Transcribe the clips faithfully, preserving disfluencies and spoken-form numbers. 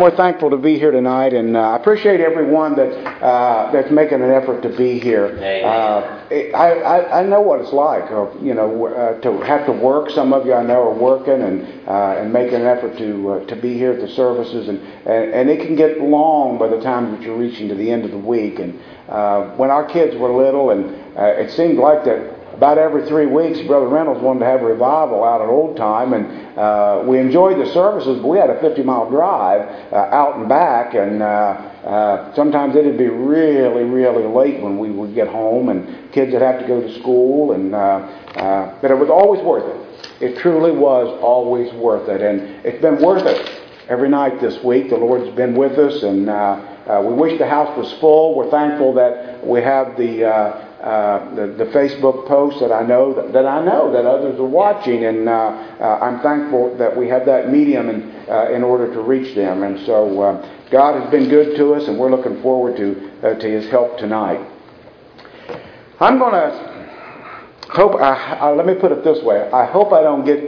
we're thankful to be here tonight, and uh, I appreciate everyone that uh, that's making an effort to be here. Uh, it, I, I I know what it's like, uh, you know, uh, to have to work. Some of you I know are working and uh, and making an effort to uh, to be here at the services, and, and and it can get long by the time that you're reaching to the end of the week. And uh, when our kids were little, and uh, it seemed like that. About every three weeks, Brother Reynolds wanted to have a revival out at Old Time, and uh, we enjoyed the services, but we had a fifty-mile drive uh, out and back, and uh, uh, sometimes it would be really, really late when we would get home, and kids would have to go to school, and uh, uh, but it was always worth it. It truly was always worth it, and it's been worth it every night this week. The Lord's been with us, and uh, uh, we wish the house was full. We're thankful that we have the uh, Uh, the, the Facebook posts that I know that, that I know that others are watching, and uh, uh, I'm thankful that we have that medium in, uh, in order to reach them. And so uh, God has been good to us, and we're looking forward to uh, to His help tonight. I'm going to hope. I, I, let me put it this way: I hope I don't get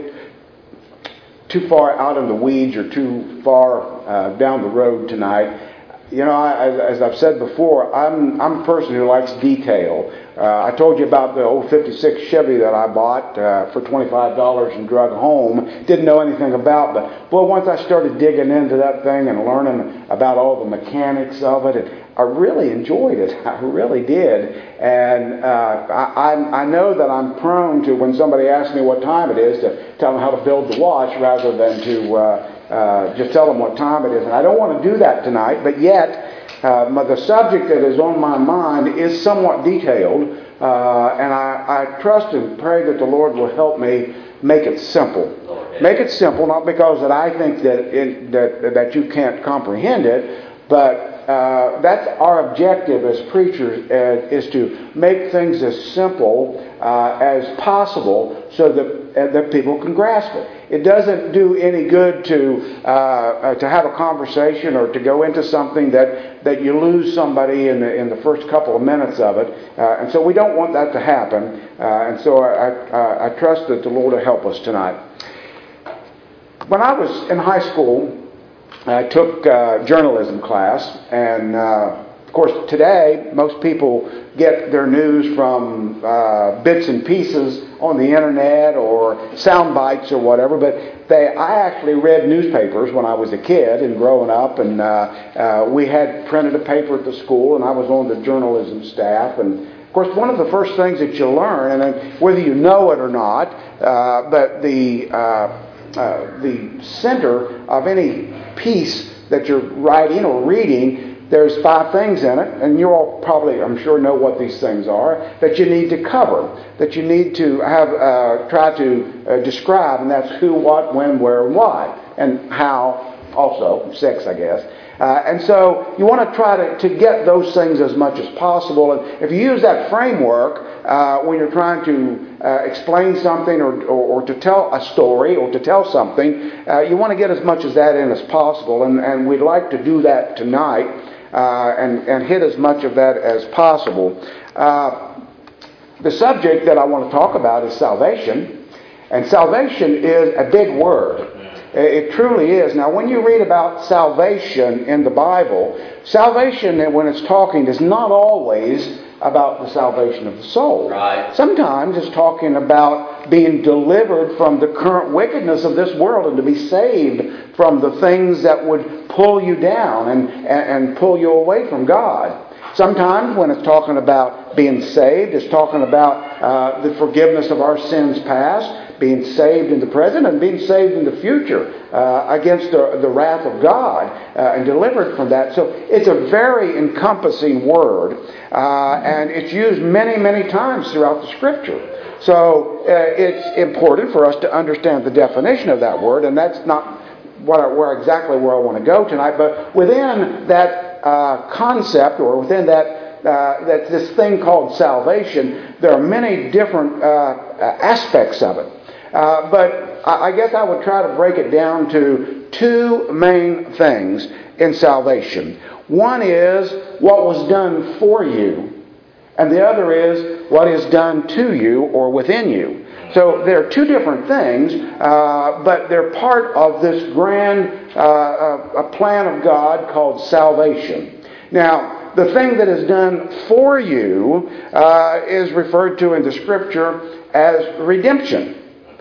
too far out in the weeds or too far uh, down the road tonight. You know, I, as I've said before, I'm I'm a person who likes detail. Uh, I told you about the old fifty-six Chevy that I bought uh, for twenty-five dollars and drug home. Didn't know anything about, but boy, once I started digging into that thing and learning about all the mechanics of it, and I really enjoyed it. I really did. And uh, I, I I know that I'm prone to, when somebody asks me what time it is, to tell them how to build the watch rather than to uh, Uh, just tell them what time it is. And I don't want to do that tonight, but yet uh, the subject that is on my mind is somewhat detailed, uh, and I, I trust and pray that the Lord will help me make it simple. Make it simple, not because that I think that it, that that you can't comprehend it, but uh, that's our objective as preachers, uh, is to make things as simple uh, as possible so that uh, that people can grasp it. It doesn't do any good to uh, uh, to have a conversation or to go into something that, that you lose somebody in the in the first couple of minutes of it, uh, and so we don't want that to happen. Uh, and so I, I I trust that the Lord will help us tonight. When I was in high school, I took uh, journalism class, and uh, of course today most people get their news from uh, bits and pieces on the internet or sound bites or whatever, but they I actually read newspapers when I was a kid and growing up, and uh, uh, we had printed a paper at the school, and I was on the journalism staff. And of course, one of the first things that you learn, and whether you know it or not, uh, but the uh, uh, the center of any piece that you're writing or reading, there's five things in it, and you all probably, I'm sure, know what these things are, that you need to cover, that you need to have, uh, try to uh, describe, and that's who, what, when, where, and why, and how, also, six, I guess. Uh, and so you want to try to, to get those things as much as possible, and if you use that framework uh, when you're trying to uh, explain something or, or, or to tell a story or to tell something, uh, you want to get as much of that in as possible, and, and we'd like to do that tonight. Uh, and, and hit as much of that as possible. Uh, the subject that I want to talk about is salvation. And salvation is a big word. It truly is. Now, when you read about salvation in the Bible, salvation, when it's talking, is not always about the salvation of the soul. Right. Sometimes it's talking about being delivered from the current wickedness of this world and to be saved from the things that would pull you down and, and, and pull you away from God. Sometimes when it's talking about being saved, it's talking about uh, the forgiveness of our sins past, being saved in the present, and being saved in the future uh, against the, the wrath of God uh, and delivered from that. So it's a very encompassing word, uh, and it's used many, many times throughout the Scripture. So uh, it's important for us to understand the definition of that word, and that's not what I, where exactly where I want to go tonight, but within that uh, concept, or within that Uh, that this thing called salvation, there are many different uh, aspects of it. Uh, but I, I guess I would try to break it down to two main things in salvation. One is what was done for you, and the other is what is done to you or within you. So they're two different things, uh, but they're part of this grand uh, uh, plan of God called salvation. Now, the thing that is done for you uh, is referred to in the Scripture as redemption.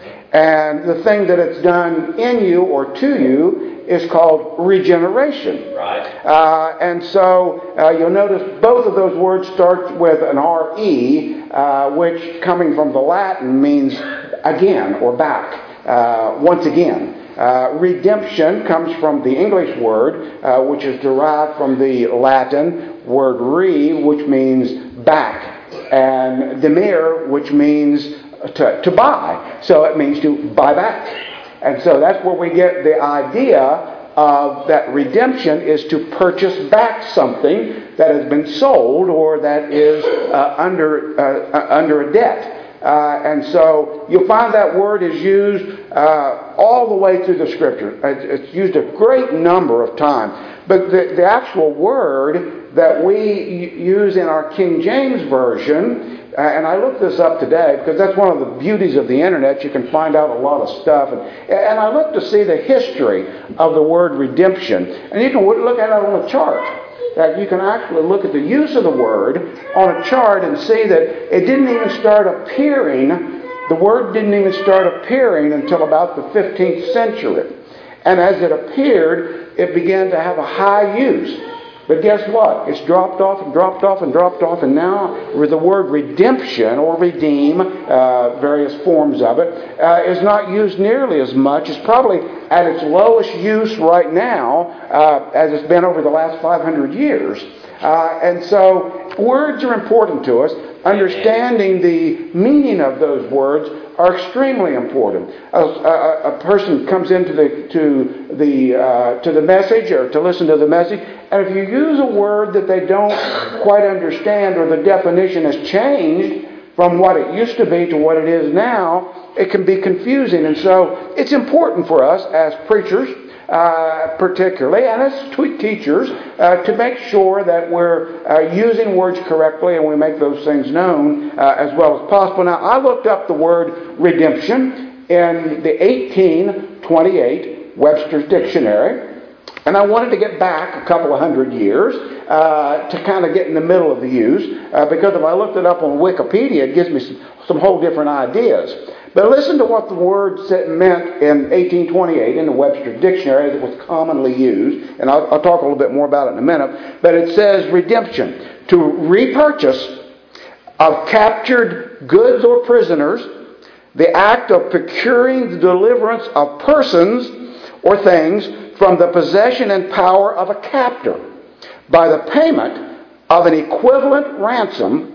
And the thing that it's done in you or to you is called regeneration. Right. Uh, and so uh, you'll notice both of those words start with an R E, uh, which coming from the Latin means again or back, uh, once again. Uh, redemption comes from the English word, uh, which is derived from the Latin word re, which means back, and demere, which means to, to buy. So it means to buy back. And so that's where we get the idea of that redemption is to purchase back something that has been sold or that is uh, under uh, under a debt. Uh, and so you'll find that word is used uh, all the way through the Scripture. It's used a great number of times. But the, the actual word that we use in our King James Version, uh, and I looked this up today because that's one of the beauties of the Internet. You can find out a lot of stuff. And, and I looked to see the history of the word redemption. And you can look at it on a chart. That you can actually look at the use of the word on a chart and see that it didn't even start appearing, the word didn't even start appearing until about the fifteenth century. And as it appeared, it began to have a high use. But guess what? It's dropped off and dropped off and dropped off, and now with the word redemption or redeem, uh, various forms of it, uh, is not used nearly as much. It's probably at its lowest use right now, uh, as it's been over the last five hundred years. Uh, and so words are important to us. Understanding the meaning of those words are extremely important. A, a, a person comes into the to the uh, to the message or to listen to the message, and if you use a word that they don't quite understand or the definition has changed from what it used to be to what it is now, it can be confusing. And so it's important for us as preachers, Uh, particularly, and as teachers, uh, to make sure that we're uh, using words correctly and we make those things known uh, as well as possible. Now, I looked up the word redemption in the eighteen twenty-eight Webster's Dictionary, and I wanted to get back a couple of hundred years uh, to kind of get in the middle of the use, uh, because if I looked it up on Wikipedia, it gives me some, some whole different ideas. But listen to what the word meant in eighteen twenty-eight in the Webster Dictionary that was commonly used. And I'll, I'll talk a little bit more about it in a minute. But it says redemption, to repurchase of captured goods or prisoners, the act of procuring the deliverance of persons or things from the possession and power of a captor by the payment of an equivalent ransom,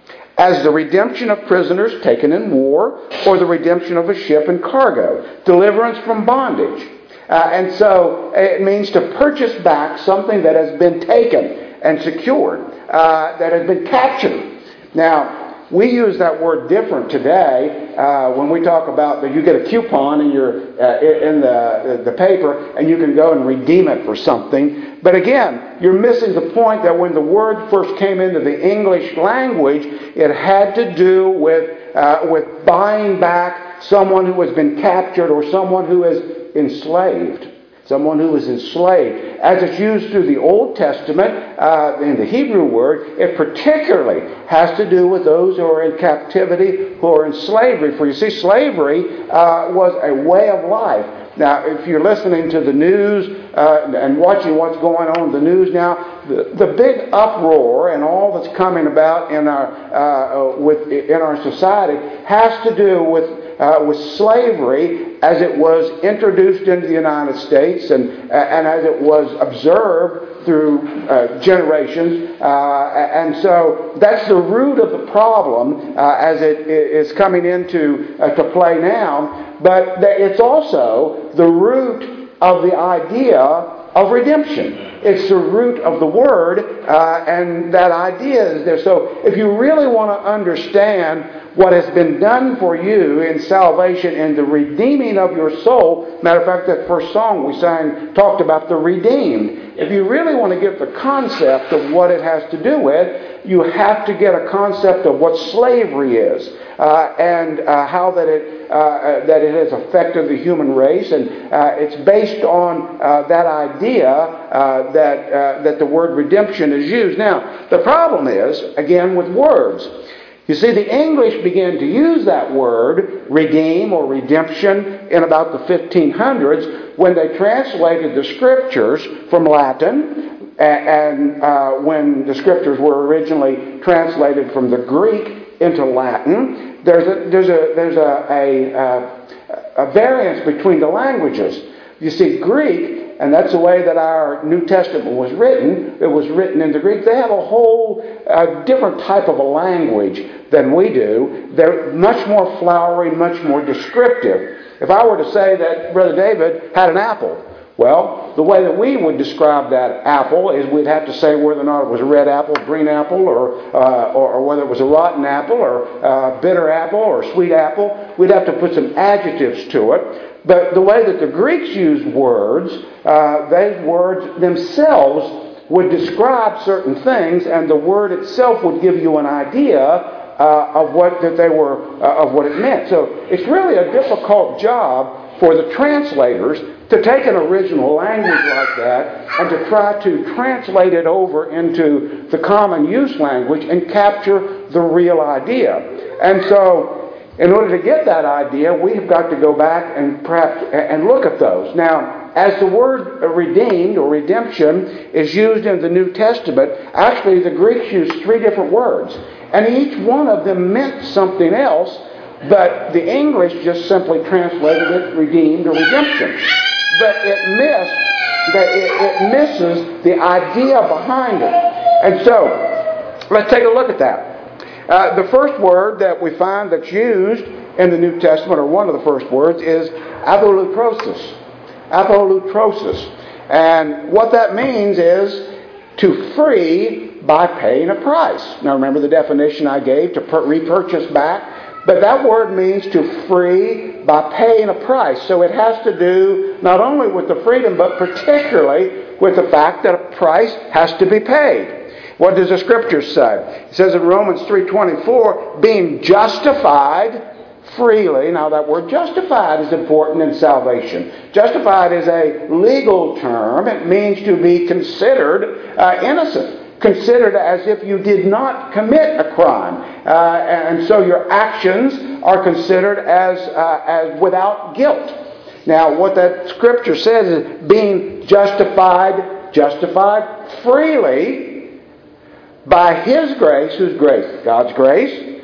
as the redemption of prisoners taken in war, or the redemption of a ship and cargo, deliverance from bondage. Uh, and so it means to purchase back something that has been taken and secured, uh, that has been captured. Now, we use that word different today uh, when we talk about that you get a coupon in your uh, in the the paper and you can go and redeem it for something. But again, you're missing the point that when the word first came into the English language, it had to do with uh, with buying back someone who has been captured or someone who is enslaved. Someone who is enslaved. As it's used through the Old Testament, uh, in the Hebrew word, it particularly has to do with those who are in captivity, who are in slavery. For you see, slavery uh, was a way of life. Now, if you're listening to the news uh, and watching what's going on in the news now, the, the big uproar and all that's coming about in our uh, with in our society has to do with uh, with slavery as it was introduced into the United States and and as it was observed through uh, generations, uh, and so that's the root of the problem uh, as it is coming into uh, to play now. But it's also the root of the idea of redemption. It's the root of the word, uh, and that idea is there. So if you really want to understand what has been done for you in salvation and the redeeming of your soul, matter of fact, that first song we sang talked about the redeemed. if you really want to get the concept of what it has to do with, you have to get a concept of what slavery is uh, and uh, how that it uh, that it has affected the human race, and uh, it's based on uh, that idea uh, that uh, that the word redemption is used. Now, the problem is again with words. You see, the English began to use that word, redeem or redemption, in about the fifteen hundreds when they translated the Scriptures from Latin, and uh, when the Scriptures were originally translated from the Greek into Latin. There's a, there's a, there's a, a, a variance between the languages. You see, Greek, and that's the way that our New Testament was written. It was written in the Greek. They have a whole uh, different type of a language than we do. They're much more flowery, much more descriptive. If I were to say that Brother David had an apple, well, the way that we would describe that apple is we'd have to say whether or not it was a red apple, green apple, or uh, or, or whether it was a rotten apple, or uh, bitter apple, or sweet apple. We'd have to put some adjectives to it. But the way that the Greeks used words, uh, those words themselves would describe certain things, and the word itself would give you an idea uh, of what that they were uh, of what it meant. So it's really a difficult job for the translators to take an original language like that and to try to translate it over into the common use language and capture the real idea. And so, in order to get that idea, we've got to go back and perhaps and look at those. Now, as the word redeemed or redemption is used in the New Testament, actually the Greeks used three different words, and each one of them meant something else, but the English just simply translated it redeemed or redemption. But it missed that it, it misses the idea behind it. And so, let's take a look at that. Uh, the first word that we find that's used in the New Testament, or one of the first words, is apolutrosis. Apolutrosis. And what that means is to free by paying a price. Now remember the definition I gave, to per- repurchase back. But that word means to free by paying a price. So it has to do not only with the freedom, but particularly with the fact that a price has to be paid. What does the Scripture say? It says in Romans three twenty-four, being justified freely. Now that word justified is important in salvation. Justified is a legal term. It means to be considered uh, innocent. Considered as if you did not commit a crime. Uh, and so your actions are considered as, uh, as without guilt. Now what that Scripture says is being justified, justified freely by His grace. Whose grace? God's grace.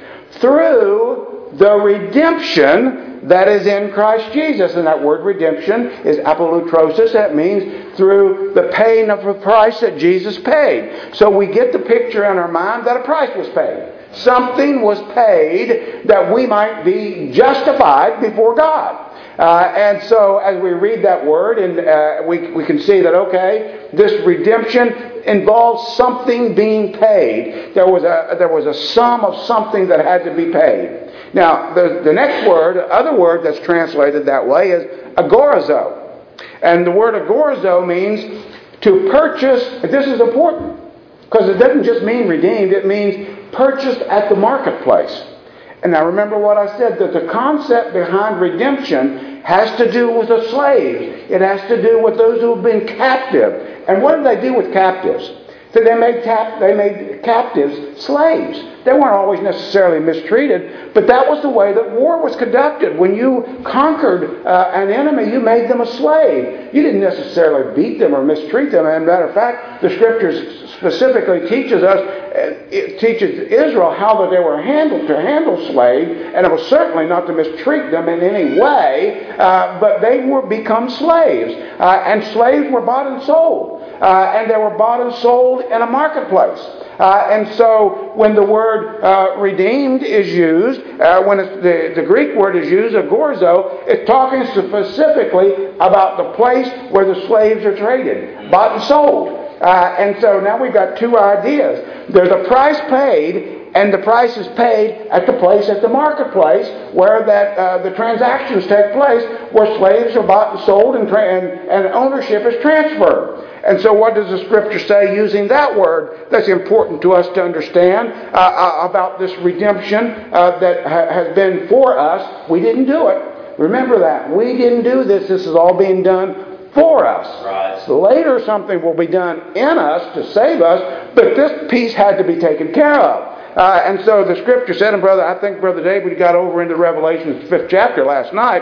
Through the redemption that is in Christ Jesus. And that word redemption is apolutrosis. That means through the paying of the price that Jesus paid. So we get the picture in our mind that a price was paid. Something was paid that we might be justified before God. Uh, and so as we read that word, and uh, we, we can see that, okay, this redemption involves something being paid. There was a, there was a sum of something that had to be paid. Now, the, the next word, the other word that's translated that way is agorizo. And the word agorizo means to purchase. This is important because it doesn't just mean redeemed. It means purchased at the marketplace. And now remember what I said, that the concept behind redemption has to do with the slaves. It has to do with those who have been captive. And what did they do with captives? So they made, cap- they made captives slaves. They weren't always necessarily mistreated, but that was the way that war was conducted. When you conquered uh, an enemy, you made them a slave. You didn't necessarily beat them or mistreat them. As a matter of fact, the Scriptures specifically teaches us, it teaches Israel how that they were handled to handle slaves, and it was certainly not to mistreat them in any way, uh, but they were become slaves. Uh, and slaves were bought and sold. Uh, and they were bought and sold in a marketplace. Uh, and so when the word uh, redeemed is used, uh, when it's the, the Greek word is used, agorzo, it's talking specifically about the place where the slaves are traded, bought and sold. Uh, and so now we've got two ideas. There's a price paid, and the price is paid at the place, at the marketplace, where that uh, the transactions take place, where slaves are bought and sold, and, tra- and, and ownership is transferred. And so what does the Scripture say using that word that's important to us to understand uh, uh, about this redemption uh, that ha- has been for us? We didn't do it. Remember that. We didn't do this. This is all being done for us. Right. So later something will be done in us to save us, but this piece had to be taken care of. Uh, and so the Scripture said, and brother, I think Brother David got over into Revelation, the fifth chapter last night.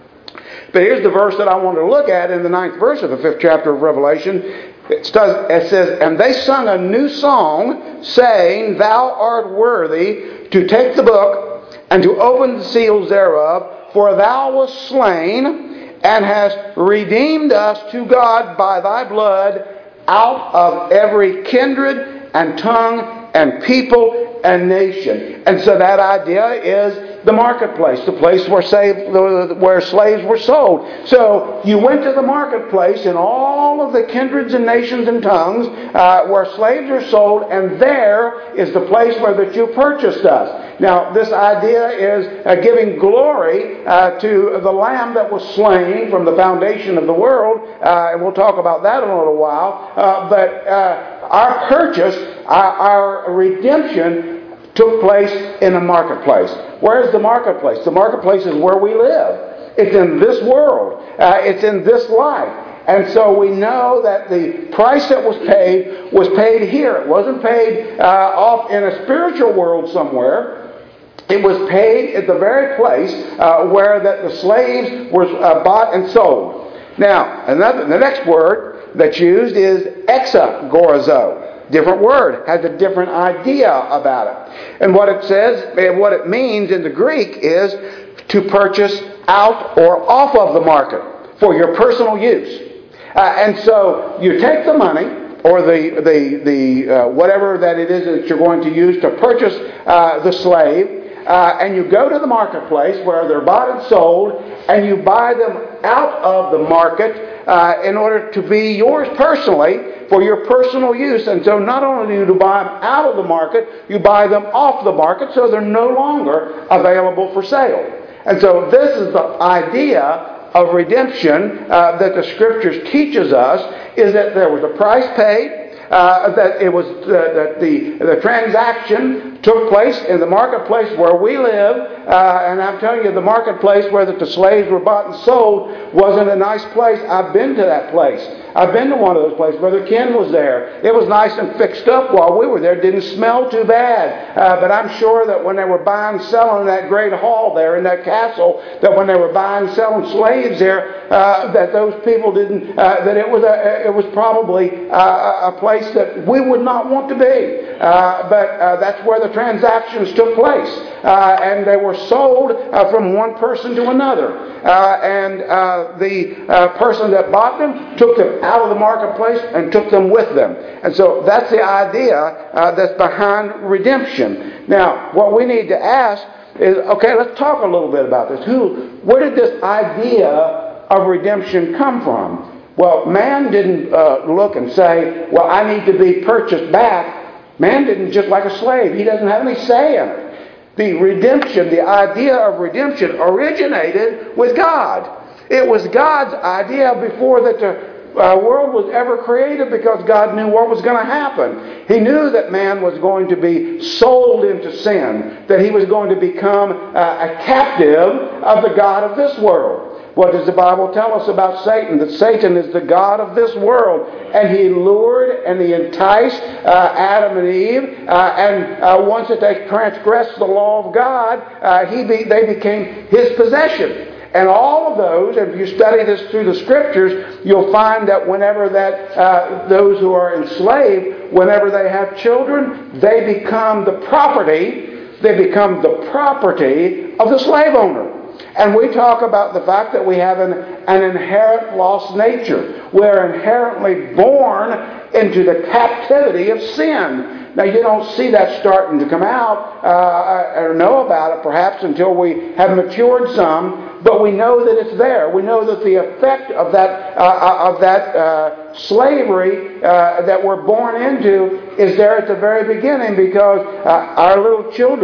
But here's the verse that I want to look at in the ninth verse of the fifth chapter of Revelation. It says, and they sung a new song, saying, Thou art worthy to take the book and to open the seals thereof, for thou wast slain and hast redeemed us to God by thy blood out of every kindred and tongue and people and nation. And so that idea is the marketplace, the place where, save, where slaves were sold. So you went to the marketplace in all of the kindreds and nations and tongues uh, where slaves are sold, and there is the place where that you purchased us. Now, this idea is uh, giving glory uh, to the Lamb that was slain from the foundation of the world, uh, and we'll talk about that in a little while. Uh, but uh, our purchase, our, our redemption, took place in a marketplace. Where is the marketplace? The marketplace is where we live. It's in this world. Uh, it's in this life. And so we know that the price that was paid was paid here. It wasn't paid uh, off in a spiritual world somewhere. It was paid at the very place uh, where that the slaves were uh, bought and sold. Now, another, the next word that's used is exagorazo. Different word, has a different idea about it. And what it says, what it means in the Greek is to purchase out or off of the market for your personal use. Uh, and so you take the money or the the the uh, whatever that it is that you're going to use to purchase uh, the slave, uh, and you go to the marketplace where they're bought and sold, and you buy them out of the market uh, in order to be yours personally, for your personal use. And so not only do you buy them out of the market, you buy them off the market so they're no longer available for sale. And so this is the idea of redemption uh, that the Scriptures teaches us, is that there was a price paid, uh, that it was uh, that the the transaction took place in the marketplace where we live, uh, and I'm telling you, the marketplace where that the slaves were bought and sold wasn't a nice place. I've been to that place. I've been to one of those places. Brother Ken was there. It was nice and fixed up while we were there. It didn't smell too bad. Uh, but I'm sure that when they were buying and selling in that great hall there, in that castle, that when they were buying and selling slaves there, uh, that those people didn't, uh, that it was a, it was probably uh, a place that we would not want to be. Uh, but uh, that's where the transactions took place. Uh, and they were sold uh, from one person to another. Uh, and uh, the uh, person that bought them took them out of the marketplace and took them with them. And so that's the idea uh, that's behind redemption. Now, what we need to ask is, okay, let's talk a little bit about this. Who, where did this idea of redemption come from? Well, man didn't uh, look and say, well, I need to be purchased back. Man didn't, just like a slave. He doesn't have any say in it. The redemption, the idea of redemption originated with God. It was God's idea before that the uh, world was ever created, because God knew what was going to happen. He knew that man was going to be sold into sin, that he was going to become uh, a captive of the god of this world. What does the Bible tell us about Satan? That Satan is the god of this world. And he lured and he enticed uh, Adam and Eve. Uh, and uh, once that they transgressed the law of God, uh, he be, they became his possession. And all of those, if you study this through the Scriptures, you'll find that whenever that uh, those who are enslaved, whenever they have children, they become the property, they become the property of the slave owner. And we talk about the fact that we have an, an inherent lost nature. We're inherently born into the captivity of sin. Now, you don't see that starting to come out uh, or know about it perhaps until we have matured some, but we know that it's there. We know that the effect of that uh, of that uh, slavery uh, that we're born into is there at the very beginning, because uh, our little children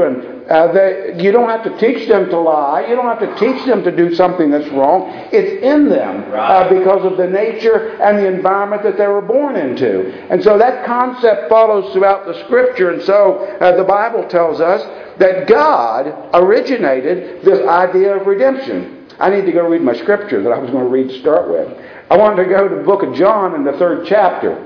Uh, they, you don't have to teach them to lie. You don't have to teach them to do something that's wrong. It's in them uh, because of the nature and the environment that they were born into. And so that concept follows throughout the Scripture. And so uh, the Bible tells us that God originated this idea of redemption. I need to go read my Scripture that I was going to read to start with. I wanted to go to the book of John in the third chapter.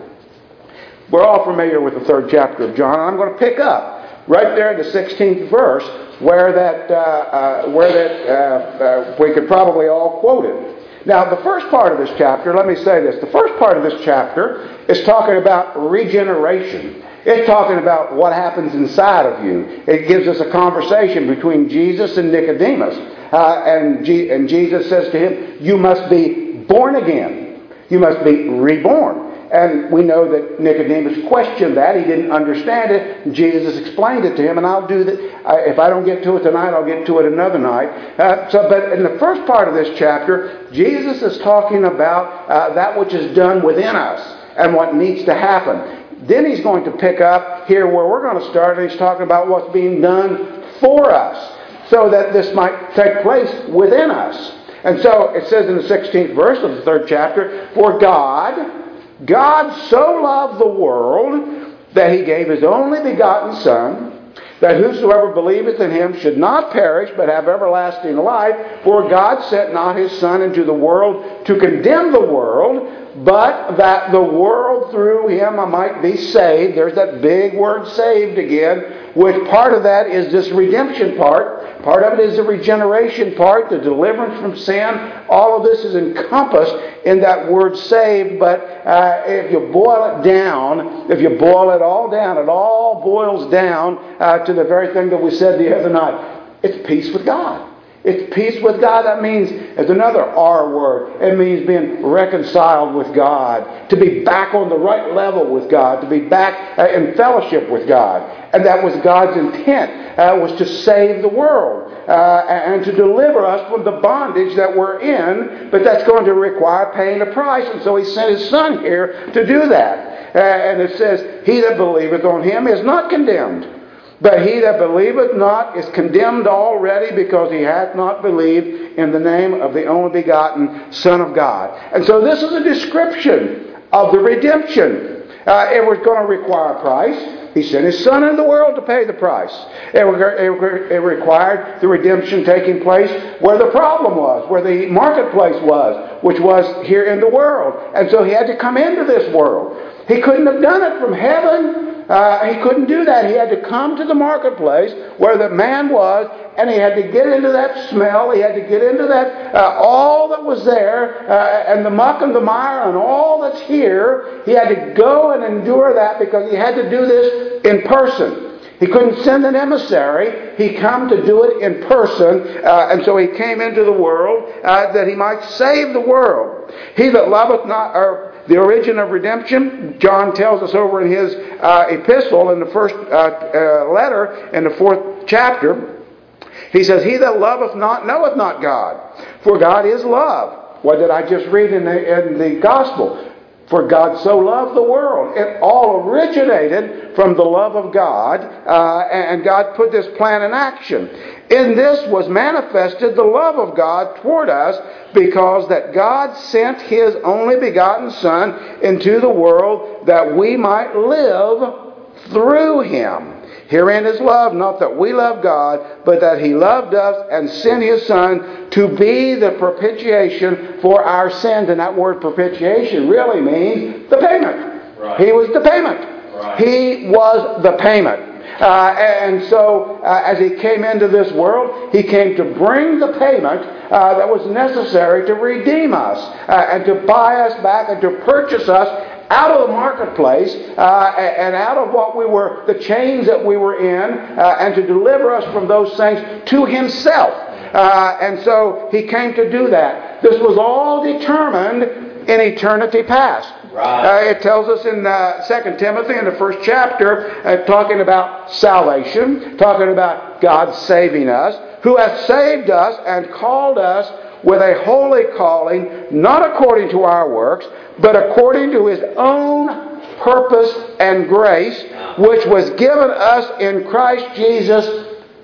We're all familiar with the third chapter of John. And I'm going to pick up right there in the sixteenth verse, where that, uh, uh, where that uh, uh, we could probably all quote it. Now, the first part of this chapter, let me say this. The first part of this chapter is talking about regeneration. It's talking about what happens inside of you. It gives us a conversation between Jesus and Nicodemus. Uh, and, G- and Jesus says to him, you must be born again. You must be reborn. And we know that Nicodemus questioned that. He didn't understand it. Jesus explained it to him, and I'll do that. Uh, if I don't get to it tonight, I'll get to it another night. Uh, so, but in the first part of this chapter, Jesus is talking about uh, that which is done within us and what needs to happen. Then he's going to pick up here where we're going to start, and he's talking about what's being done for us so that this might take place within us. And so it says in the sixteenth verse of the third chapter, for God... God so loved the world that he gave his only begotten Son, that whosoever believeth in him should not perish, but have everlasting life. For God sent not his Son into the world to condemn the world, but that the world through him might be saved. There's that big word saved again, which part of that is this redemption part. Part of it is the regeneration part, the deliverance from sin. All of this is encompassed in that word saved. But uh, if you boil it down, if you boil it all down, it all boils down uh, to the very thing that we said the other night. It's peace with God. It's peace with God. That means, it's another R word. It means being reconciled with God. To be back on the right level with God. To be back uh, in fellowship with God. And that was God's intent, uh, was to save the world. Uh, and to deliver us from the bondage that we're in. But that's going to require paying a price. And so he sent his Son here to do that. Uh, and it says, he that believeth on him is not condemned. But he that believeth not is condemned already, because he hath not believed in the name of the only begotten Son of God. And so this is a description of the redemption. Uh, it was going to require a price. He sent his Son into the world to pay the price. It, it, it required the redemption taking place where the problem was, where the marketplace was, which was here in the world. And so he had to come into this world. He couldn't have done it from heaven. Uh, he couldn't do that. He had to come to the marketplace where the man was, and he had to get into that smell. He had to get into that, uh, all that was there, uh, and the muck and the mire and all that's here. He had to go and endure that because he had to do this in person. He couldn't send an emissary. He come to do it in person. Uh, and so he came into the world uh, that he might save the world. He that loveth not... Or, the origin of redemption, John tells us over in his uh, epistle, in the first uh, uh, letter, in the fourth chapter, he says, he that loveth not knoweth not God, for God is love. What did I just read in the, in the gospel? For God so loved the world. It all originated from the love of God, uh, and God put this plan in action. In this was manifested the love of God toward us, because that God sent his only begotten Son into the world that we might live through him. Herein is love, not that we love God, but that he loved us and sent his Son to be the propitiation for our sins. And that word propitiation really means the payment. Right. He was the payment. Right. He was the payment. Uh, and so, uh, as he came into this world, he came to bring the payment uh, that was necessary to redeem us uh, and to buy us back and to purchase us out of the marketplace uh, and out of what we were, the chains that we were in, uh, and to deliver us from those things to himself. Uh, and so he came to do that. This was all determined in eternity past. Right. Uh, it tells us in uh, Second Timothy in the first chapter, uh, talking about salvation, talking about God saving us, who hath saved us and called us with a holy calling, not according to our works, but according to his own purpose and grace, which was given us in Christ Jesus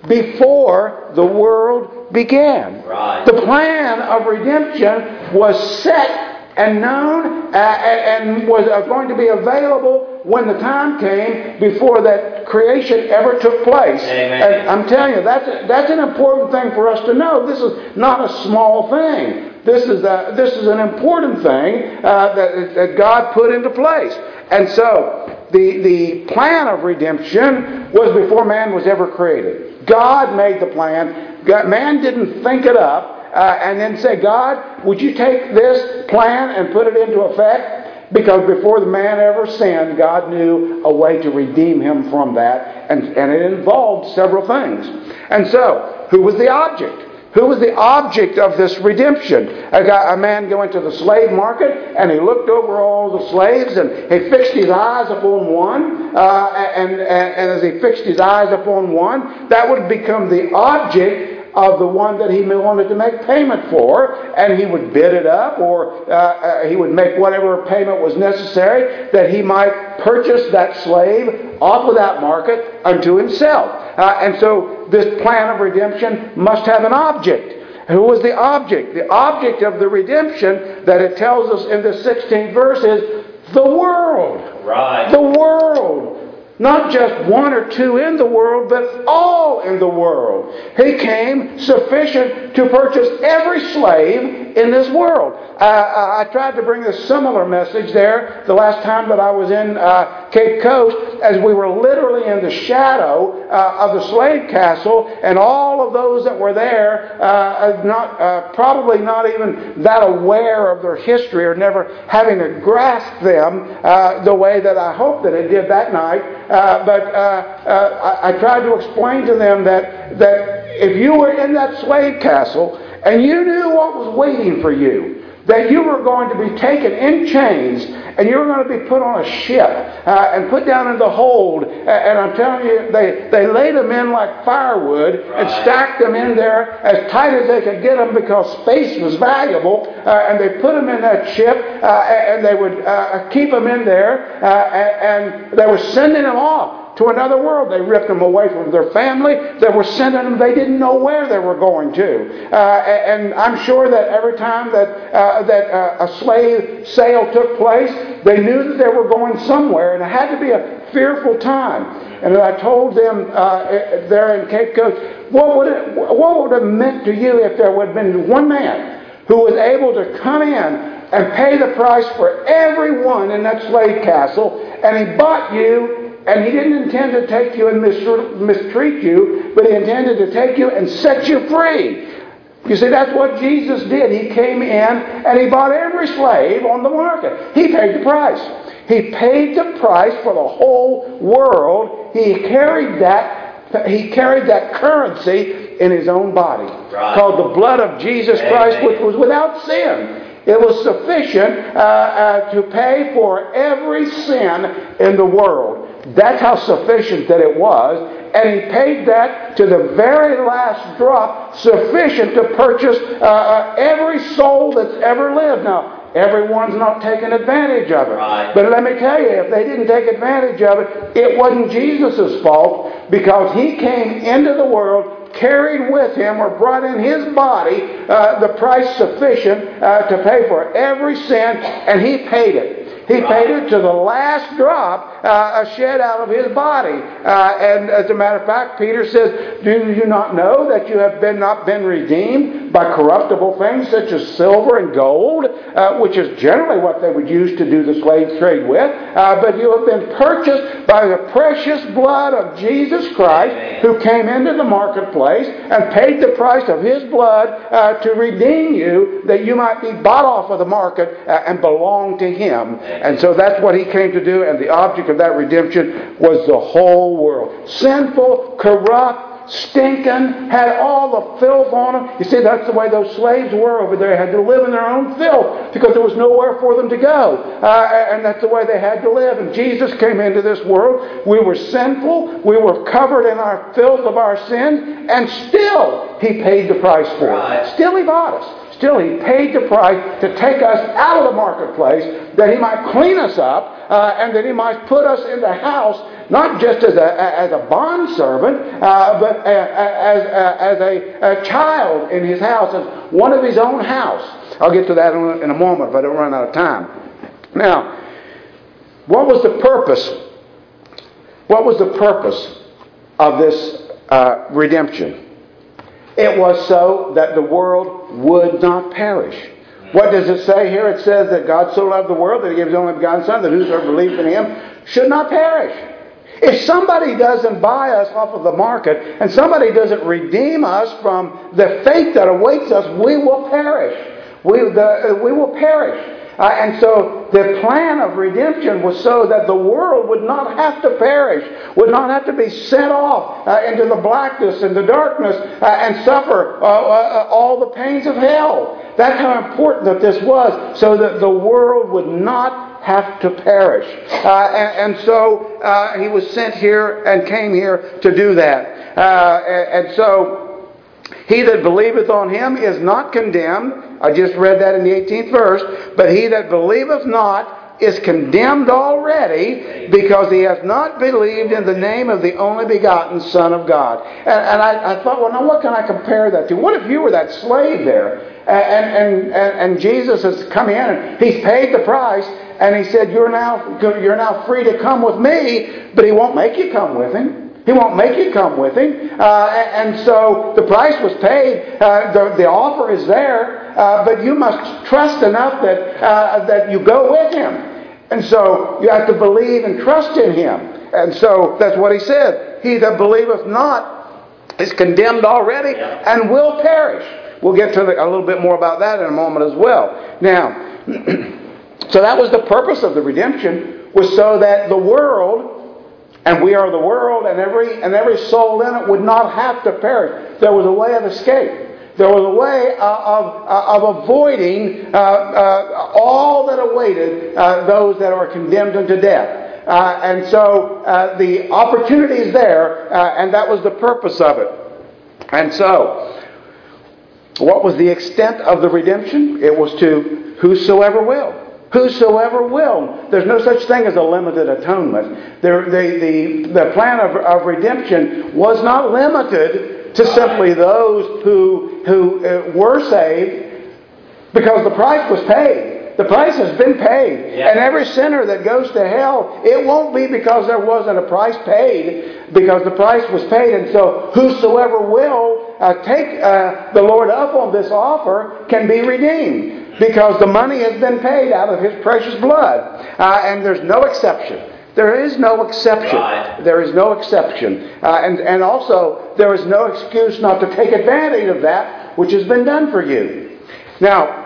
before the world began. Right. The plan of redemption was set and known uh, and was going to be available when the time came before that creation ever took place. Amen. And I'm telling you, that's a, that's an important thing for us to know. This is not a small thing. This is a, this is an important thing uh, that, that God put into place. And so, the, the plan of redemption was before man was ever created. God made the plan. God, man didn't think it up. Uh, and then say, God, would you take this plan and put it into effect? Because before the man ever sinned, God knew a way to redeem him from that. And, and it involved several things. And so, who was the object? Who was the object of this redemption? A, guy, a man went to the slave market and he looked over all the slaves and he fixed his eyes upon one. Uh, and, and, and as he fixed his eyes upon one, that would become the object of the one that he wanted to make payment for, and he would bid it up, or uh, uh, he would make whatever payment was necessary that he might purchase that slave off of that market unto himself. Uh, and so this plan of redemption must have an object. Who was the object? The object of the redemption that it tells us in the sixteenth verse is the world. Right. The world. Not just one or two in the world, but all in the world. He came sufficient to purchase every slave in this world. Uh, I tried to bring a similar message there the last time that I was in uh, Cape Coast, as we were literally in the shadow uh, of the slave castle, and all of those that were there, uh, not uh, probably not even that aware of their history, or never having to grasp them uh, the way that I hope that it did that night. Uh, but uh, uh, I, I tried to explain to them that that if you were in that slave castle and you knew what was waiting for you, that you were going to be taken in chains and you were going to be put on a ship uh, and put down in the hold. And I'm telling you, they, they laid them in like firewood and stacked them in there as tight as they could get them because space was valuable. Uh, and they put them in that ship uh, and they would uh, keep them in there uh, and, and they were sending them off to another world. They ripped them away from their family. They were sending them. They didn't know where they were going to. Uh, and I'm sure that every time that uh, that uh, a slave sale took place, they knew that they were going somewhere, and it had to be a fearful time. And I told them uh, there in Cape Coast, what would it, what would it have meant to you if there would have been one man who was able to come in and pay the price for everyone in that slave castle, and he bought you. And he didn't intend to take you and mistreat you, but he intended to take you and set you free. You see, that's what Jesus did. He came in and he bought every slave on the market. He paid the price. He paid the price for the whole world. He carried that, he carried that currency in his own body, right, called the blood of Jesus Christ, which was without sin. It was sufficient uh, uh, to pay for every sin in the world. That's how sufficient that it was. And he paid that to the very last drop, sufficient to purchase uh, uh, every soul that's ever lived. Now, everyone's not taking advantage of it. Right. But let me tell you, if they didn't take advantage of it, it wasn't Jesus' fault, because he came into the world, carried with him or brought in his body uh, the price sufficient uh, to pay for every sin, and he paid it. He paid it to the last drop uh, shed out of his body. Uh, and as a matter of fact, Peter says, do you not know that you have been not been redeemed by corruptible things such as silver and gold, uh, which is generally what they would use to do the slave trade with, uh, but you have been purchased by the precious blood of Jesus Christ, who came into the marketplace and paid the price of his blood uh, to redeem you, that you might be bought off of the market uh, and belong to him. And so that's what he came to do, and the object of that redemption was the whole world. Sinful, corrupt, stinking, had all the filth on them. You see, that's the way those slaves were over there. They had to live in their own filth because there was nowhere for them to go. Uh, and that's the way they had to live. And Jesus came into this world. We were sinful. We were covered in our filth of our sins. And still, he paid the price for it. Still, he bought us. Still, he paid the price to take us out of the marketplace, that he might clean us up, uh, and that he might put us in the house not just as a, as a bondservant, uh, but as, as a, a child in his house, as one of his own house. I'll get to that in a moment if I don't run out of time. Now, what was the purpose? What was the purpose of this uh, redemption? It was so that the world would not perish. What does it say here? It says that God so loved the world that He gave His only begotten Son, that whosoever believes in Him should not perish. If somebody doesn't buy us off of the market, and somebody doesn't redeem us from the fate that awaits us, we will perish. We, the, we will perish. Uh, and so the plan of redemption was so that the world would not have to perish, would not have to be sent off uh, into the blackness and the darkness uh, and suffer uh, uh, all the pains of hell. That's how important that this was, so that the world would not have to perish. Uh, and, and so uh, He was sent here and came here to do that. Uh, and, and so he that believeth on Him is not condemned. I just read that in the eighteenth verse. But he that believeth not is condemned already, because he has not believed in the name of the only begotten Son of God. And, and I, I thought, well, now what can I compare that to? What if you were that slave there? And, and, and, and Jesus has come in and He's paid the price. And He said, you're now, you're now free to come with me. But He won't make you come with Him. He won't make you come with Him. Uh, and so the price was paid. Uh, the, the offer is there. Uh, but you must trust enough that, uh, that you go with Him. And so you have to believe and trust in Him. And so that's what He said. He that believeth not is condemned already and will perish. We'll get to the, a little bit more about that in a moment as well. Now, so that was the purpose of the redemption, was so that the world, and we are the world, and every and every soul in it would not have to perish. There was a way of escape. There was a way uh, of, uh, of avoiding uh, uh, all that awaited uh, those that are condemned unto death. Uh, and so uh, the opportunity is there, uh, and that was the purpose of it. And so, what was the extent of the redemption? It was to whosoever will. Whosoever will. There's no such thing as a limited atonement. The, the, the, the plan of, of redemption was not limited to simply those who, who uh, were saved, because the price was paid. The price has been paid. Yeah. And every sinner that goes to hell, it won't be because there wasn't a price paid, because the price was paid. And so whosoever will uh, take uh, the Lord up on this offer can be redeemed, because the money has been paid out of His precious blood. Uh, and there's no exception. There is no exception. Right. There is no exception. Uh, and, and also, there is no excuse not to take advantage of that which has been done for you. Now,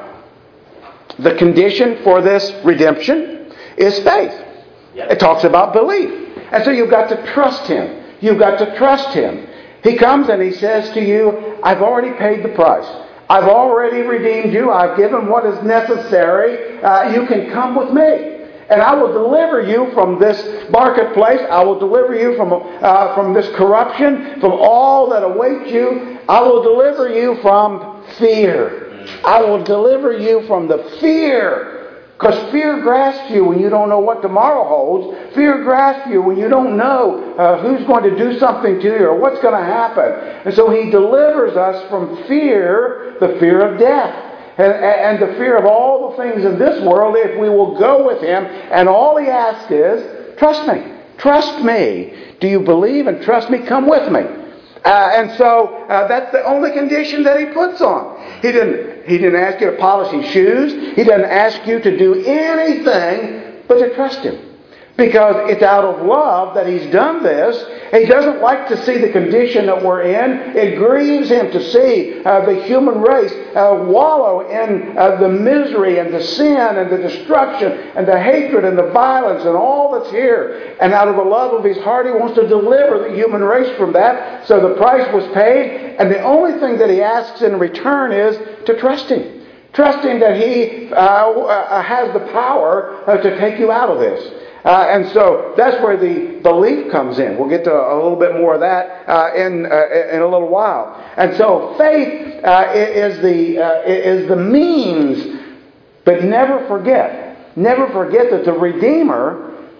the condition for this redemption is faith. Yep. It talks about belief. And so you've got to trust Him. You've got to trust Him. He comes and He says to you, I've already paid the price. I've already redeemed you. I've given what is necessary. Uh, you can come with me. And I will deliver you from this marketplace. I will deliver you from, uh, from this corruption, from all that awaits you. I will deliver you from fear. I will deliver you from the fear. Because fear grasps you when you don't know what tomorrow holds. Fear grasps you when you don't know uh, who's going to do something to you or what's going to happen. And so He delivers us from fear, the fear of death. And, and the fear of all the things in this world, if we will go with Him. And all He asks is, trust me. Trust me. Do you believe and trust me? Come with me. Uh, and so uh, that's the only condition that He puts on. He didn't, he didn't ask you to polish His shoes. He doesn't ask you to do anything but to trust Him. Because it's out of love that He's done this. He doesn't like to see the condition that we're in. It grieves Him to see uh, the human race uh, wallow in uh, the misery and the sin and the destruction and the hatred and the violence and all that's here. And out of the love of His heart, He wants to deliver the human race from that. So the price was paid. And the only thing that He asks in return is to trust Him. Trusting that He uh, uh, has the power uh, to take you out of this. Uh, and so that's where the belief comes in. We'll get to a little bit more of that uh, in uh, in a little while. And so faith uh, is the uh, is the means, but never forget, never forget that the Redeemer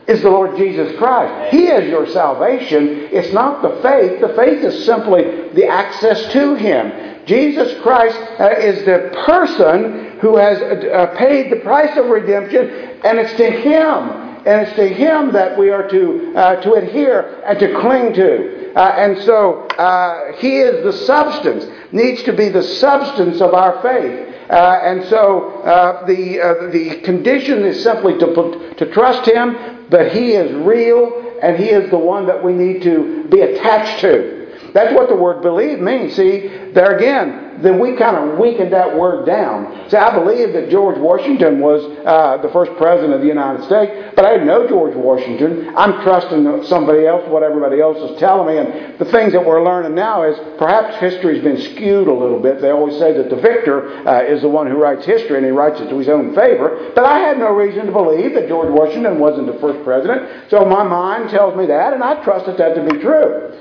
is the Lord Jesus Christ. He is your salvation. It's not the faith. The faith is simply the access to Him. Jesus Christ uh, is the person who has uh, paid the price of redemption, and it's to Him. And it's to Him that we are to uh, to adhere and to cling to. Uh, and so uh, He is the substance, needs to be the substance of our faith. Uh, and so uh, the uh, the condition is simply to to trust Him, but He is real, and He is the one that we need to be attached to. That's what the word believe means. See, there again, then we kind of weakened that word down. See, I believe that George Washington was uh, the first president of the United States, but I didn't know George Washington. I'm trusting somebody else, what everybody else is telling me, and the things that we're learning now is perhaps history's been skewed a little bit. They always say that the victor uh, is the one who writes history, and he writes it to his own favor. But I had no reason to believe that George Washington wasn't the first president, so my mind tells me that, and I trusted that to be true.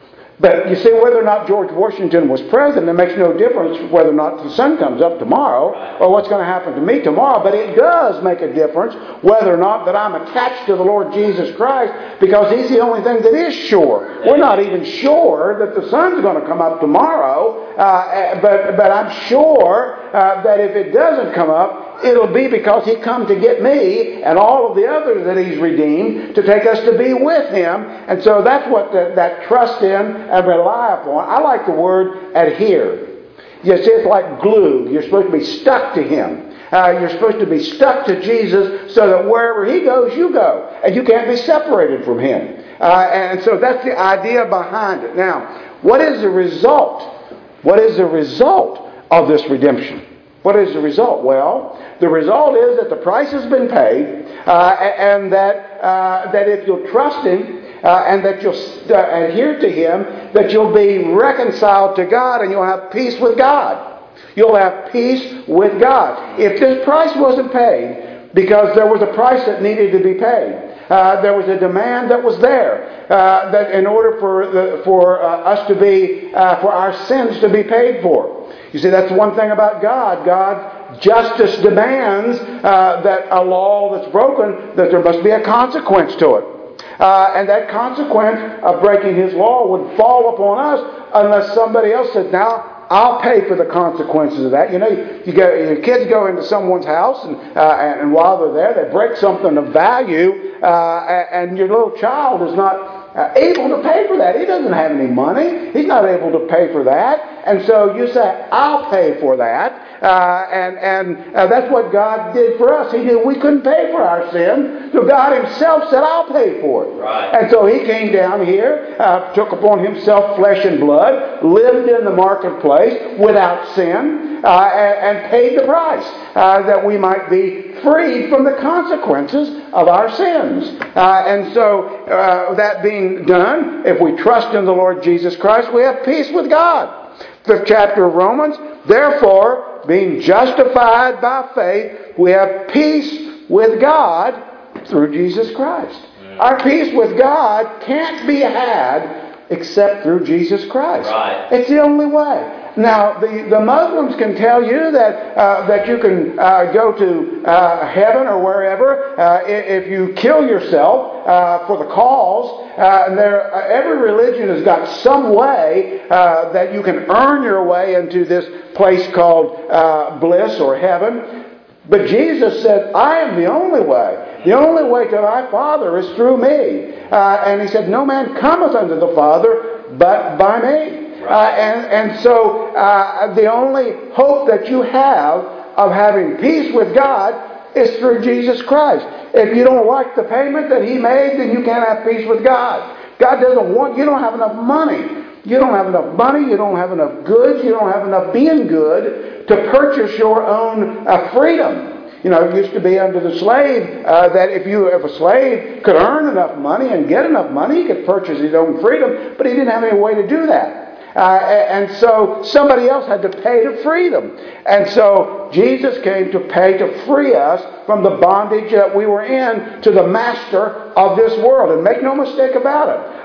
But you see, whether or not George Washington was president, it makes no difference whether or not the sun comes up tomorrow or what's going to happen to me tomorrow. But it does make a difference whether or not that I'm attached to the Lord Jesus Christ, because He's the only thing that is sure. We're not even sure that the sun's going to come up tomorrow, uh, but, but I'm sure uh, that if it doesn't come up, it'll be because He come to get me and all of the others that He's redeemed to take us to be with Him. And so that's what the, that trust in and rely upon. I like the word adhere. You see, it's like glue. You're supposed to be stuck to Him. Uh, you're supposed to be stuck to Jesus so that wherever He goes, you go. And you can't be separated from Him. Uh, and so that's the idea behind it. Now, what is the result? What is the result of this redemption? What is the result? Well, the result is that the price has been paid, uh, and that uh, that if you'll trust Him uh, and that you'll uh, adhere to Him, that you'll be reconciled to God and you'll have peace with God. You'll have peace with God. If this price wasn't paid, because there was a price that needed to be paid, uh, there was a demand that was there, uh, that in order for the, for uh, us to be uh, for our sins to be paid for. You see, that's one thing about God. God, justice demands uh, that a law that's broken, that there must be a consequence to it. Uh, and that consequence of breaking His law would fall upon us unless somebody else said, now, I'll pay for the consequences of that. You know, you go, your kids go into someone's house, and, uh, and while they're there, they break something of value, uh, and your little child is not Uh, able to pay for that. He doesn't have any money. He's not able to pay for that. And so you say, I'll pay for that. Uh, and and uh, that's what God did for us. He knew we couldn't pay for our sin. So God Himself said, I'll pay for it. Right. And so He came down here, uh, took upon Himself flesh and blood, lived in the marketplace without sin, uh, and, and paid the price uh, that we might be freed from the consequences of our sins. Uh, and so uh, that being done, if we trust in the Lord Jesus Christ, we have peace with God. Fifth chapter of Romans, therefore, being justified by faith, we have peace with God through Jesus Christ. Our peace with God can't be had except through Jesus Christ. Right. It's the only way. Now, the, the Muslims can tell you that uh, that you can uh, go to uh, heaven or wherever uh, if you kill yourself uh, for the cause. Uh, and there, uh, every religion has got some way uh, that you can earn your way into this place called uh, bliss or heaven. But Jesus said, I am the only way. The only way to thy Father is through me. Uh, and He said, no man cometh unto the Father but by me. Uh, and, and so uh, the only hope that you have of having peace with God is through Jesus Christ. If you don't like the payment that He made, then you can't have peace with God. God doesn't want, you don't have enough money. You don't have enough money, you don't have enough goods, you don't have enough being good to purchase your own uh, freedom. You know, it used to be under the slave uh, that if you, if a slave could earn enough money and get enough money, he could purchase his own freedom, but he didn't have any way to do that. Uh, and so somebody else had to pay to free them. And so Jesus came to pay to free us from the bondage that we were in to the master of this world. And make no mistake about it,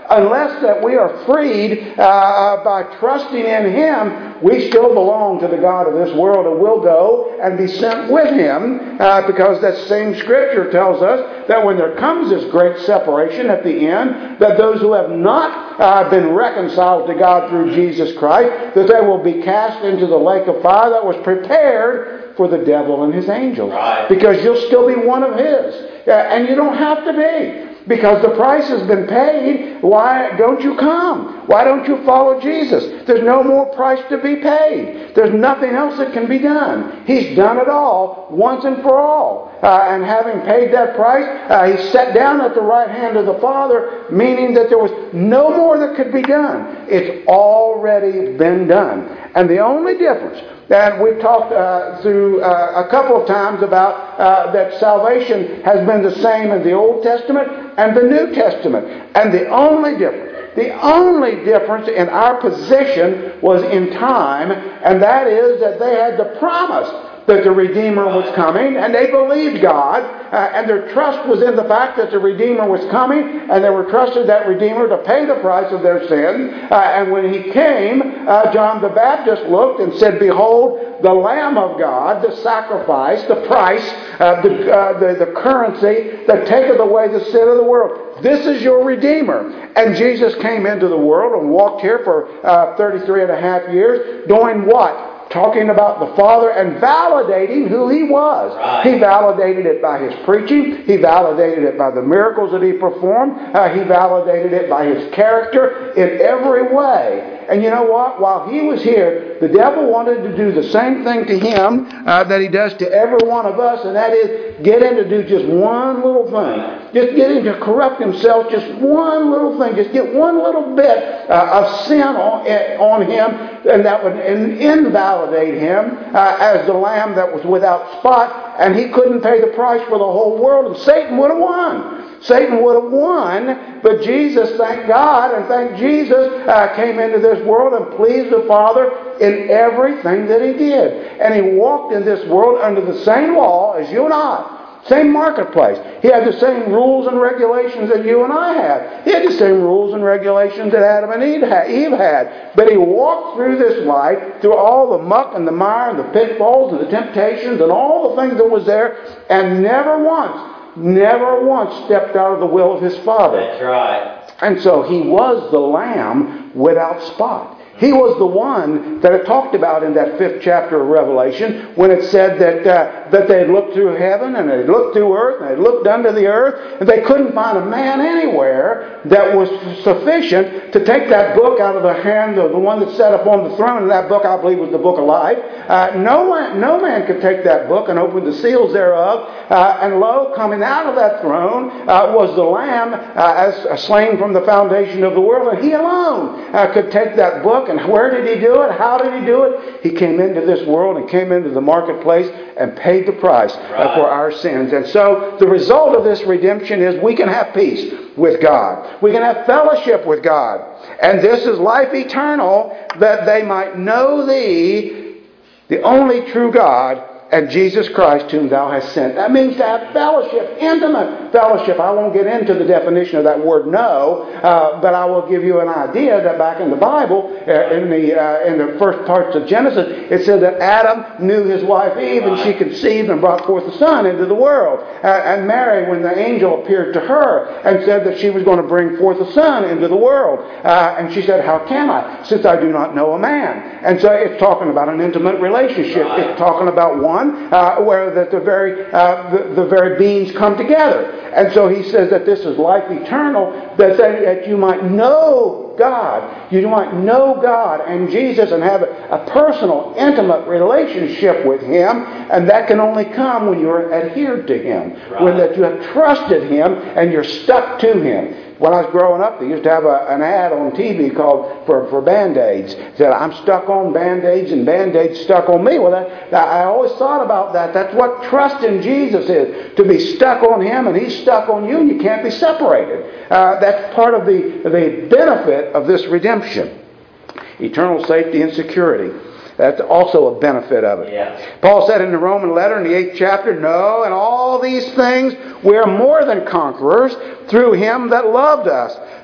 unless that we are freed uh, by trusting in Him, we still belong to the God of this world, and will go and be sent with Him, uh, because that same Scripture tells us that when there comes this great separation at the end, that those who have not uh, been reconciled to God through Jesus Christ, that they will be cast into the lake of fire that was prepared for the devil and his angels. Right. Because you'll still be one of His. Uh, and you don't have to be. Because the price has been paid, why don't you come? Why don't you follow Jesus? There's no more price to be paid. There's nothing else that can be done. He's done it all, once and for all. Uh, and having paid that price, uh, He sat down at the right hand of the Father, meaning that there was no more that could be done. It's already been done. And the only difference, and we've talked uh, through uh, a couple of times about uh, that salvation has been the same in the Old Testament and the New Testament. And the only difference, the only difference in our position was in time, and that is that they had the promise that the Redeemer was coming, and they believed God, uh, and their trust was in the fact that the Redeemer was coming, and they were trusted that Redeemer to pay the price of their sins. Uh, and when He came, uh, John the Baptist looked and said, "Behold, the Lamb of God, the sacrifice, the price, uh, the, uh, the, the currency that taketh away the sin of the world. This is your Redeemer." And Jesus came into the world and walked here for uh, thirty-three and a half years, doing what? Talking about the Father and validating who He was. Right. He validated it by His preaching. He validated it by the miracles that He performed. Uh, he validated it by His character in every way. And you know what? While He was here, the devil wanted to do the same thing to Him uh, that he does to every one of us, and that is get him to do just one little thing. Just get him to corrupt himself, just one little thing. Just get one little bit uh, of sin on, on him, and that would invalidate him uh, as the lamb that was without spot, and he couldn't pay the price for the whole world, and Satan would have won. Satan would have won, but Jesus, thank God, and thank Jesus, uh, came into this world and pleased the Father in everything that He did. And He walked in this world under the same law as you and I. Same marketplace. He had the same rules and regulations that you and I have. He had the same rules and regulations that Adam and Eve had. But He walked through this life, through all the muck and the mire and the pitfalls and the temptations and all the things that was there, and never once, never once stepped out of the will of His Father. That's right. And so He was the Lamb without spot. He was the one that it talked about in that fifth chapter of Revelation when it said that uh, that they had looked through heaven and they had looked through earth and they had looked under the earth, and they couldn't find a man anywhere that was sufficient to take that book out of the hand of the one that sat upon the throne. And that book, I believe, was the book of life. Uh, no one, no man could take that book and open the seals thereof. Uh, and lo, coming out of that throne uh, was the Lamb uh, as uh, slain from the foundation of the world, and He alone uh, could take that book. And where did He do it? How did He do it? He came into this world and came into the marketplace and paid the price right. uh, for our sins. And so the result of this redemption is we can have peace with God. We can have fellowship with God. And this is life eternal, that they might know Thee, the only true God, and Jesus Christ whom Thou hast sent. That means to have fellowship, intimate fellowship. I won't get into the definition of that word know, uh, but I will give you an idea that back in the Bible, uh, in the uh, in the first parts of Genesis, it said that Adam knew his wife Eve, and she conceived and brought forth a son into the world. Uh, and Mary, when the angel appeared to her and said that she was going to bring forth a son into the world, uh, and she said, "How can I, since I do not know a man?" And so it's talking about an intimate relationship. It's talking about one Uh, where that the very uh, the, the very beings come together. And so He says that this is life eternal, that, that you might know God. You might know God and Jesus and have a, a personal, intimate relationship with Him. And that can only come when you're adhered to Him. Right. When that you have trusted Him and you're stuck to Him. When I was growing up, they used to have a, an ad on T V called for, for Band-Aids. It said, "I'm stuck on Band-Aids and Band-Aids stuck on me." Well, that, that, I always thought about that. That's what trust in Jesus is. To be stuck on Him and He's stuck on you, and you can't be separated. Uh, that's part of the, the benefit of this redemption. Eternal safety and security. That's also a benefit of it. Yeah. Paul said in the Roman letter in the eighth chapter, "No, in all these things we are more than conquerors through Him that loved us.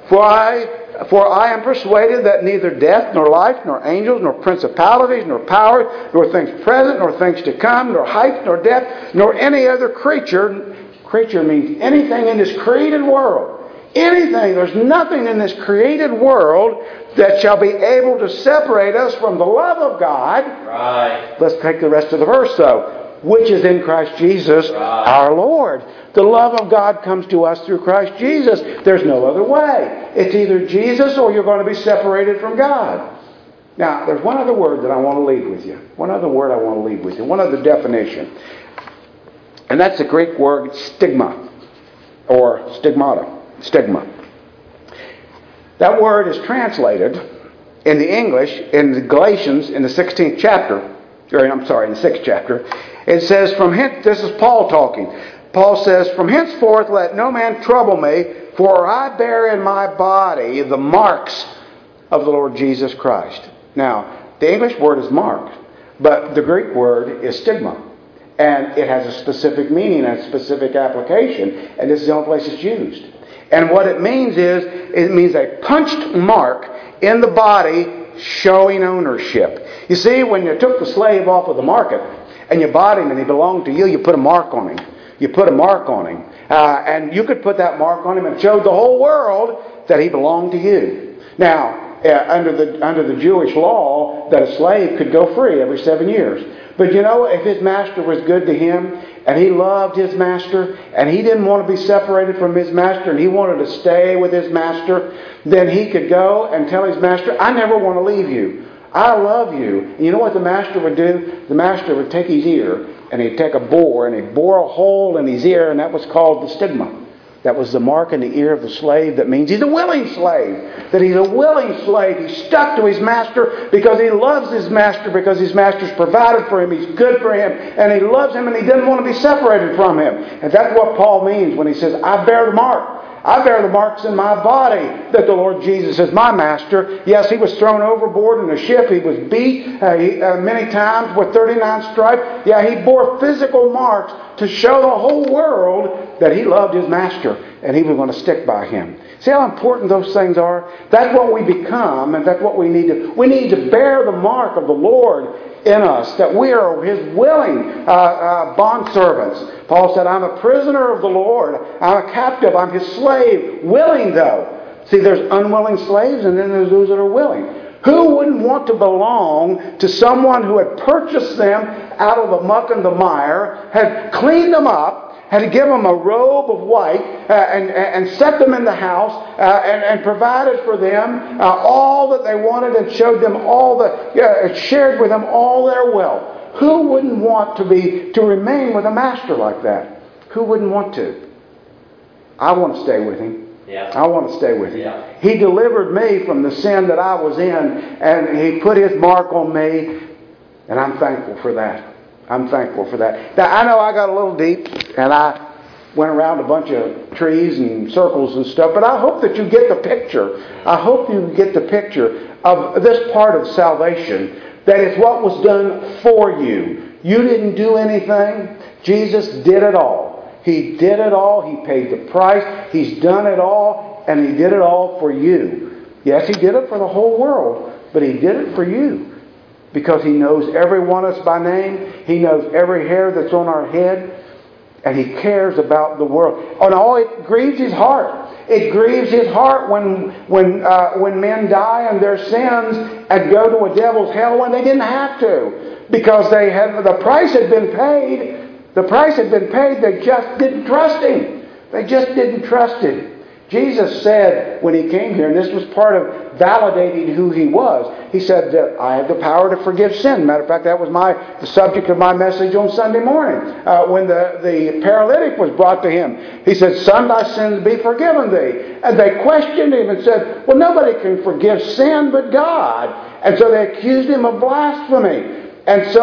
For I, for I am persuaded that neither death, nor life, nor angels, nor principalities, nor powers, nor things present, nor things to come, nor height, nor depth, nor any other creature, creature means anything in this created world, anything, there's nothing in this created world that shall be able to separate us from the love of God. Right. Let's take the rest of the verse though. Which is in Christ Jesus, right. our Lord. The love of God comes to us through Christ Jesus. There's no other way. It's either Jesus or you're going to be separated from God. Now, there's one other word that I want to leave with you. One other word I want to leave with you. One other definition. And that's the Greek word stigma or stigmata. Stigma. That word is translated in the English, in the Galatians, in the sixteenth chapter, or I'm sorry, in the sixth chapter. It says, from hence, this is Paul talking. Paul says, from henceforth let no man trouble me, for I bear in my body the marks of the Lord Jesus Christ. Now, the English word is mark, but the Greek word is stigma. And it has a specific meaning and a specific application, and this is the only place it's used. And what it means is, it means a punched mark in the body showing ownership. You see, when you took the slave off of the market and you bought him and he belonged to you, you put a mark on him. You put a mark on him. Uh, and you could put that mark on him and show the whole world that he belonged to you. Now, uh, under the under the Jewish law, that a slave could go free every seven years. But you know, if his master was good to him, and he loved his master, and he didn't want to be separated from his master, and he wanted to stay with his master, then he could go and tell his master, I never want to leave you. I love you. And you know what the master would do? The master would take his ear, and he'd take a bore, and he'd bore a hole in his ear, and that was called the stigma. That was the mark in the ear of the slave. That means he's a willing slave. That he's a willing slave. He's stuck to his master because he loves his master, because his master's provided for him. He's good for him. And he loves him and he doesn't want to be separated from him. And that's what Paul means when he says, I bear the mark. I bear the marks in my body that the Lord Jesus is my master. Yes, he was thrown overboard in a ship. He was beat uh, he, uh, many times with thirty-nine stripes. Yeah, he bore physical marks to show the whole world that he loved his master and he was going to stick by him. See how important those things are? That's what we become, and that's what we need to... We need to bear the mark of the Lord in us, that we are His willing uh, uh, bondservants. Paul said, I'm a prisoner of the Lord. I'm a captive. I'm His slave. Willing, though. See, there's unwilling slaves, and then there's those that are willing. Who wouldn't want to belong to someone who had purchased them out of the muck and the mire, had cleaned them up, had to give them a robe of white, uh, and, and set them in the house, uh, and, and provided for them uh, all that they wanted, and showed them all the, uh, shared with them all their wealth? Who wouldn't want to be to remain with a master like that? Who wouldn't want to? I want to stay with him. Yeah. I want to stay with him. Yeah. He delivered me from the sin that I was in, and He put His mark on me, and I'm thankful for that. I'm thankful for that. Now, I know I got a little deep, and I went around a bunch of trees and circles and stuff, but I hope that you get the picture. I hope you get the picture of this part of salvation, that it's what was done for you. You didn't do anything. Jesus did it all. He did it all. He paid the price. He's done it all, and He did it all for you. Yes, He did it for the whole world, but He did it for you. Because He knows every one of us by name. He knows every hair that's on our head. And He cares about the world. And all it grieves His heart. It grieves His heart when when uh, when men die in their sins and go to a devil's hell when they didn't have to. Because they had the price had been paid. The price had been paid. They just didn't trust Him. They just didn't trust Him. Jesus said when He came here, and this was part of validating who He was, He said that I have the power to forgive sin. Matter of fact, that was my the subject of my message on Sunday morning. Uh, when the, the paralytic was brought to Him, He said, Son, thy sins be forgiven thee. And they questioned Him and said, well, nobody can forgive sin but God. And so they accused Him of blasphemy. And so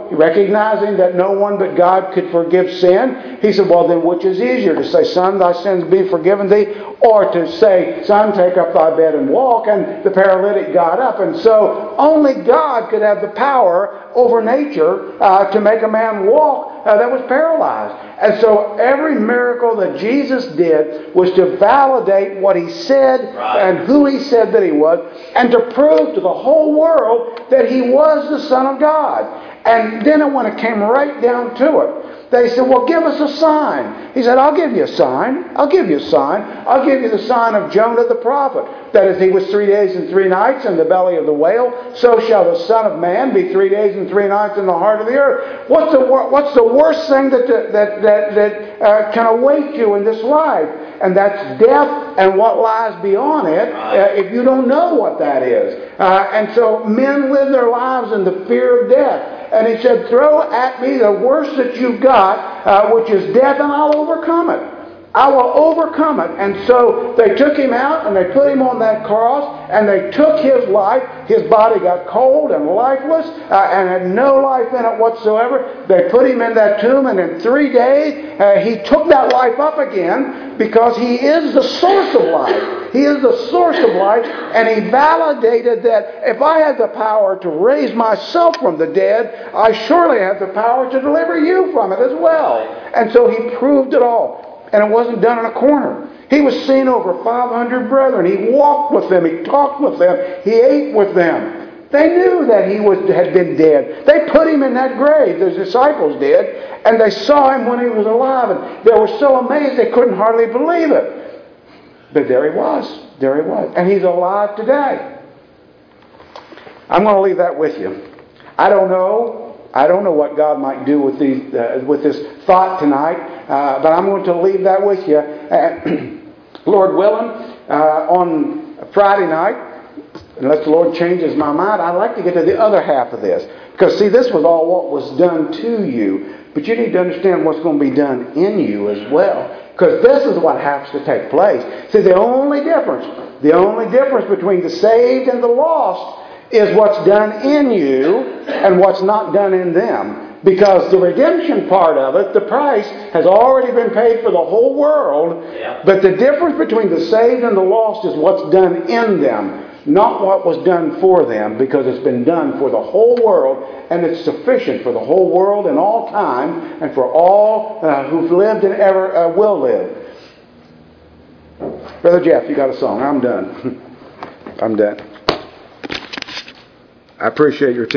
so, recognizing that no one but God could forgive sin, he said, well, then which is easier, to say, son, thy sins be forgiven thee, or to say, son, take up thy bed and walk? And the paralytic got up. And so only God could have the power over nature uh, to make a man walk uh, that was paralyzed. And so every miracle that Jesus did was to validate what he said Right. and who he said that he was, and to prove to the whole world that he was the Son of God. And then when it came right down to it, they said, well, give us a sign. He said, I'll give you a sign. I'll give you a sign. I'll give you the sign of Jonah the prophet. That is, he was three days and three nights in the belly of the whale. So shall the Son of Man be three days and three nights in the heart of the earth. What's the, what's the worst thing that, that, that, that uh, can await you in this life? And that's death and what lies beyond it, uh, if you don't know what that is. Uh, and so men live their lives in the fear of death. And he said, throw at me the worst that you've got, uh, which is death, and I'll overcome it. I will overcome it. And so they took him out and they put him on that cross and they took his life. His body got cold and lifeless uh, and had no life in it whatsoever. They put him in that tomb, and in three days uh, he took that life up again, because he is the source of life. He is the source of life, and he validated that if I had the power to raise myself from the dead, I surely have the power to deliver you from it as well. And so he proved it all. And it wasn't done in a corner. He was seen over five hundred brethren. He walked with them. He talked with them. He ate with them. They knew that he was had been dead. They put him in that grave. The disciples did. And they saw him when he was alive. And they were so amazed they couldn't hardly believe it. But there he was. There he was. And he's alive today. I'm going to leave that with you. I don't know. I don't know what God might do with these, uh, with this thought tonight, uh, but I'm going to leave that with you. Uh, Lord willing, uh, on Friday night, unless the Lord changes my mind, I'd like to get to the other half of this. Because, see, this was all what was done to you, but you need to understand what's going to be done in you as well. Because this is what has to take place. See, the only difference, the only difference between the saved and the lost is what's done in you and what's not done in them. Because the redemption part of it, the price, has already been paid for the whole world. Yeah. But the difference between the saved and the lost is what's done in them, not what was done for them, because it's been done for the whole world, and it's sufficient for the whole world in all time, and for all uh, who've lived and ever uh, will live. Brother Jeff, you got a song. I'm done. I'm done. I appreciate your attention.